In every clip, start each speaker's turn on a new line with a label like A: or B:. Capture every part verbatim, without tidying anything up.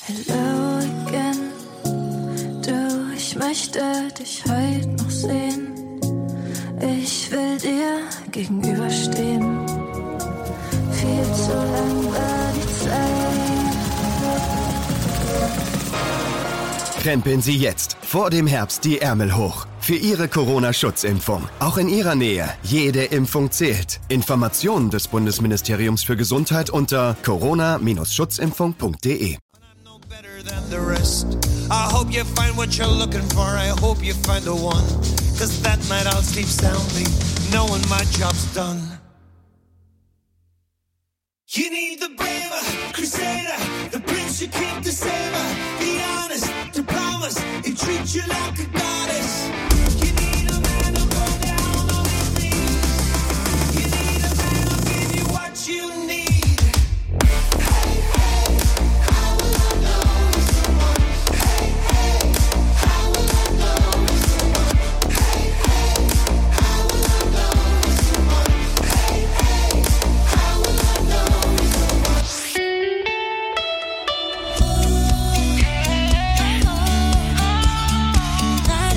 A: Hello again, du, ich möchte dich heute noch sehen. Ich will dir gegenüberstehen. Viel zu lang war die Zeit.
B: Krempeln Sie jetzt vor dem Herbst die Ärmel hoch. Für Ihre Corona-Schutzimpfung. Auch in Ihrer Nähe. Jede Impfung zählt. Informationen des Bundesministeriums für Gesundheit unter corona schutzimpfung punkt de.
C: Than the rest. I hope you find what you're looking for. I hope you find the one. Cause that night I'll sleep soundly, knowing my job's done. You need the braver crusader, the prince you keep the saber, the honest, the promise, he treats you like a goddess. You need a man to go down on his knees. You need a man who'll give you what you need.
D: Night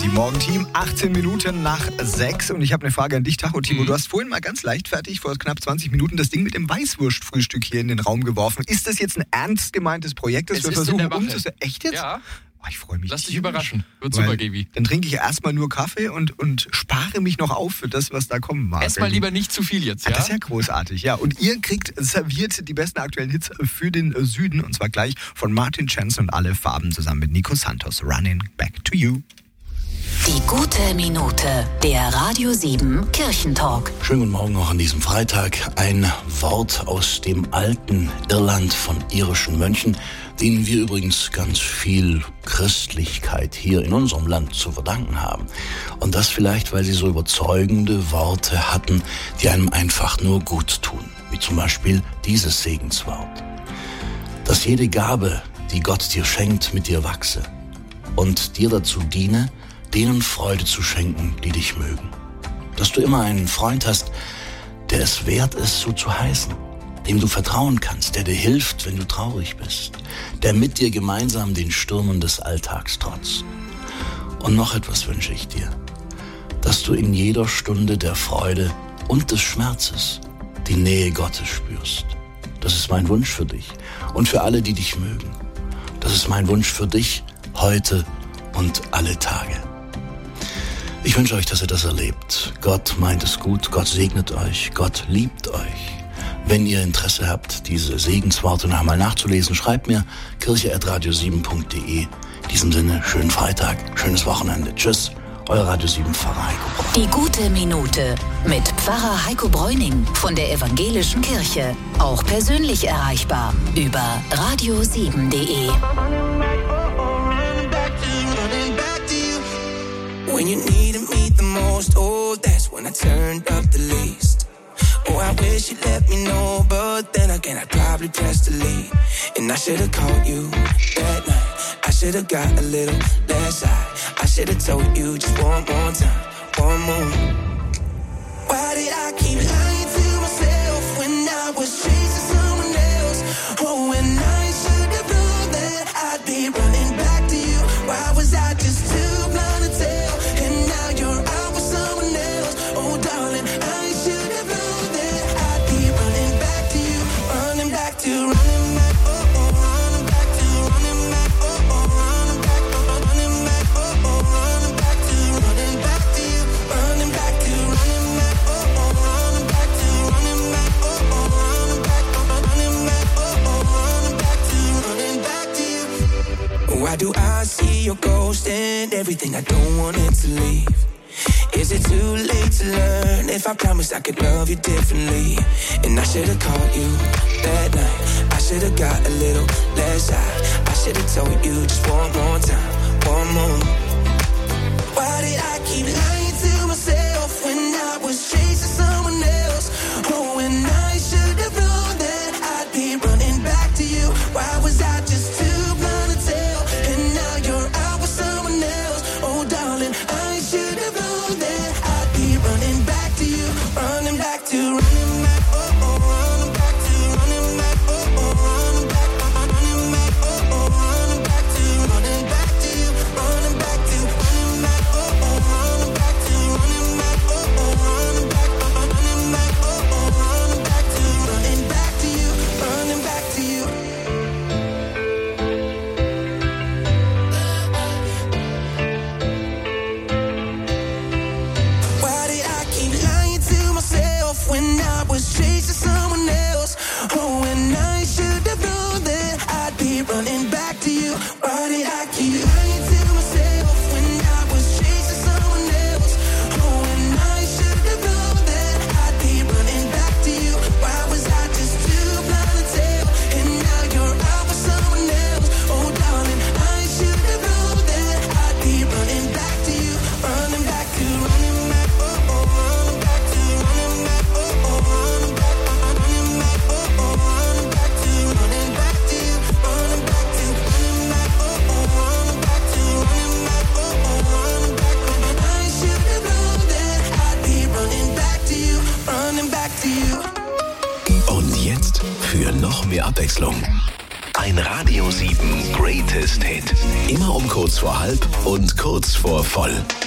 D: Team Morgenteam, achtzehn Minuten nach sechs und ich habe eine Frage an dich, Tacho Timo.
E: Mhm.
D: Du hast vorhin mal ganz leichtfertig vor knapp zwanzig Minuten das Ding mit dem Weißwurstfrühstück hier in den Raum geworfen. Ist das jetzt ein ernst gemeintes Projekt, das
E: Es
D: wir
E: ist in
D: versuchen
E: der Wache.
D: umzusetzen? Echt jetzt?
E: Ja.
D: Oh, ich freue mich.
E: Lass dich
D: tierisch.
E: überraschen. Wird
D: Weil
E: super, Gaby.
D: Dann trinke ich erstmal nur Kaffee und, und spare mich noch auf für das, was da kommen mag.
E: Ess mal lieber nicht zu viel jetzt,
D: Ah,
E: ja?
D: das ist ja großartig, ja. Und ihr kriegt serviert die besten aktuellen Hits für den Süden und zwar gleich von Martin Chance und alle Farben zusammen mit Nico Santos. Running Back to You.
F: Die gute Minute, der Radio sieben Kirchentalk.
G: Schönen guten Morgen auch an diesem Freitag. Ein Wort aus dem alten Irland von irischen Mönchen, denen wir übrigens ganz viel Christlichkeit hier in unserem Land zu verdanken haben. Und das vielleicht, weil sie so überzeugende Worte hatten, die einem einfach nur gut tun. Wie zum Beispiel dieses Segenswort. Dass jede Gabe, die Gott dir schenkt, mit dir wachse und dir dazu diene, denen Freude zu schenken, die dich mögen. Dass du immer einen Freund hast, der es wert ist, so zu heißen, dem du vertrauen kannst, der dir hilft, wenn du traurig bist, der mit dir gemeinsam den Stürmen des Alltags trotzt. Und noch etwas wünsche ich dir, dass du in jeder Stunde der Freude und des Schmerzes die Nähe Gottes spürst. Das ist mein Wunsch für dich und für alle, die dich mögen. Das ist mein Wunsch für dich heute und alle Tage. Ich wünsche euch, dass ihr das erlebt. Gott meint es gut, Gott segnet euch, Gott liebt euch. Wenn ihr Interesse habt, diese Segensworte noch einmal nachzulesen, schreibt mir kirche at radio sieben punkt de. In diesem Sinne, schönen Freitag, schönes Wochenende. Tschüss, euer Radio sieben Pfarrer Heiko Bräuning.
F: Die gute Minute mit Pfarrer Heiko Bräuning von der Evangelischen Kirche. Auch persönlich erreichbar über radio sieben punkt de.
C: When you needed me the most, oh, that's when I turned up the least. Oh, I wish you'd let me know, but then again, I'd probably press delete. And I should've called you that night. I should've got a little less high. I should've told you just one more time, one more. Why did I keep lying to myself when I was chasing someone else? Oh, when I should've known that I'd be running back to you. Why was I just too blind to tell? And now you're out with someone else. Oh, darling, I should have known that I'd be running back to you. Running back to, running back, oh, oh, running back to, running back, oh, oh, running back, running back, oh, oh, running back to, running back to you. Running back to, running back, oh, oh, running back to, running back, oh, oh, running back, running back, oh, oh, running back to, running back to you. Why do I see your ghost and everything I don't want it to leave? Is it too late to learn if I promised I could love you differently? And I should've called you that night. I should've got a little less high. I should've told you just one more time, one more. Why did I keep lying to myself when I was chasing someone else? Oh, when I should've known that I'd be running back to you. Why was I just too blind to tell? And now you're out with someone else. Oh, darling, I should've known that I'd be running back to you. Running back to, running back, oh, oh, running back to, running back, oh, oh, running back, running back, oh, oh, running back to, running back to you. Running back to, running back, oh, oh, running back to, running back, oh, oh, running back, running back, oh, oh, running back to, running back to you. Running back to you. Why did I keep lying to myself when I was chasing someone else? Oh, when I should have known that I'd be running back to you. Why did I keep lying to myself when I was chasing someone else? Oh, when I should have known that I'd be running back to you. Why was I just too blind to tell? And now you're out with someone else. Oh, darling, I should have known that I'd be running back to you. Running back to, running back, oh, oh, running back to, running back, oh, oh, running back, running back, oh, oh, running back to, running back to you. Running back to, running back, oh, oh, running back to, running back, oh, oh, running back. I should have known that I'd be running back to you. Running back to you.
B: Und jetzt für noch mehr Abwechslung. Ein Radio sieben Greatest Hit. Immer um kurz vor halb und kurz vor voll.